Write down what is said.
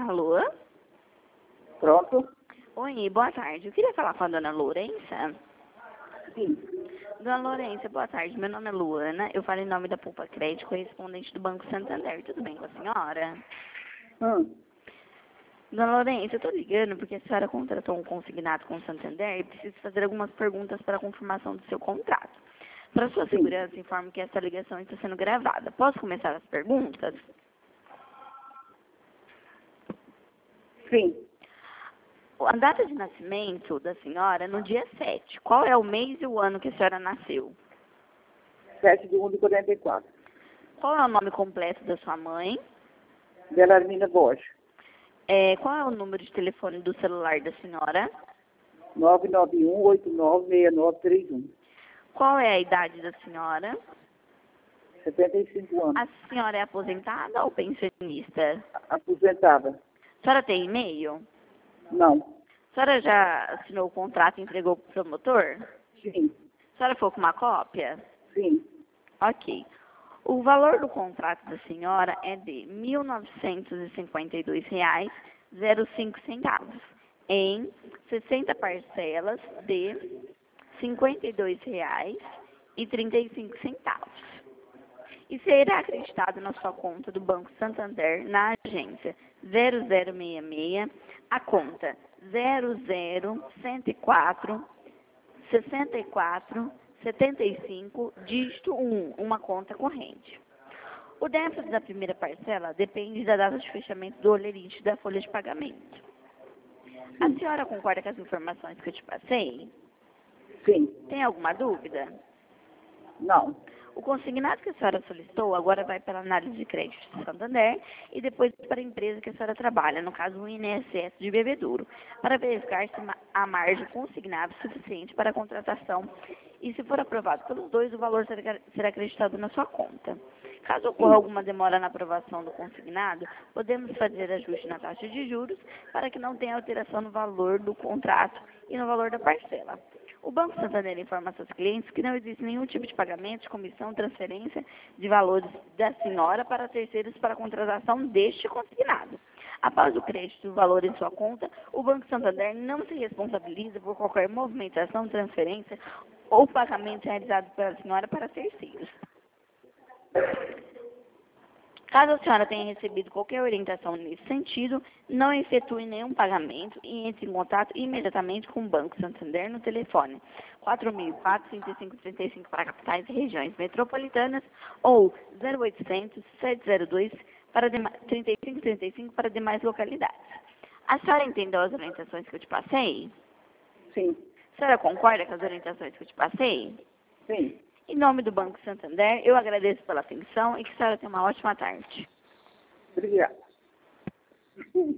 Alô? Pronto? Oi, boa tarde. Eu queria falar com a dona Lourença. Sim. Dona Lourença, boa tarde. Meu nome é Luana. Eu falo em nome da Poupa Crédito, correspondente do Banco Santander. Tudo bem com a senhora? Dona Lourença, eu estou ligando porque a senhora contratou um consignado com o Santander e preciso fazer algumas perguntas para a confirmação do seu contrato. Para sua Sim. segurança, informo que essa ligação está sendo gravada. Posso começar as perguntas? Sim. A data de nascimento da senhora é no dia 7. Qual é o mês e o ano que a senhora nasceu? 7/1/44. Qual é o nome completo da sua mãe? Belarmina Borges. Qual é o número de telefone do celular da senhora? 991896931. Qual é a idade da senhora? 75 anos. A senhora é aposentada ou pensionista? Aposentada. A senhora tem e-mail? Não. A senhora já assinou o contrato e entregou para o promotor? Sim. A senhora ficou com uma cópia? Sim. Ok. O valor do contrato da senhora é de R$ 1.952,05 em 60 parcelas de R$ 52,35. E será acreditado na sua conta do Banco Santander na agência 0066, a conta 00104 64 75, dígito 1, uma conta corrente. O déficit da primeira parcela depende da data de fechamento do olerite da folha de pagamento. A senhora concorda com as informações que eu te passei? Sim. Tem alguma dúvida? Não. O consignado que a senhora solicitou agora vai para a análise de crédito do Santander e depois para a empresa que a senhora trabalha, no caso o INSS de Bebedouro, para verificar se a margem consignada é suficiente para a contratação e, se for aprovado pelos dois, o valor será acreditado na sua conta. Caso ocorra alguma demora na aprovação do consignado, podemos fazer ajuste na taxa de juros para que não tenha alteração no valor do contrato e no valor da parcela. O Banco Santander informa a seus clientes que não existe nenhum tipo de pagamento, de comissão, transferência de valores da senhora para terceiros para a contratação deste consignado. Após o crédito do valor em sua conta, o Banco Santander não se responsabiliza por qualquer movimentação, transferência ou pagamento realizado pela senhora para terceiros. Caso a senhora tenha recebido qualquer orientação nesse sentido, não efetue nenhum pagamento e entre em contato imediatamente com o Banco Santander no telefone 4004-3535 para capitais e regiões metropolitanas ou 0800-702 para 3535 para demais localidades. A senhora entendeu as orientações que eu te passei? Sim. A senhora concorda com as orientações que eu te passei? Sim. Em nome do Banco Santander, eu agradeço pela atenção e que a senhora tenha uma ótima tarde. Obrigada.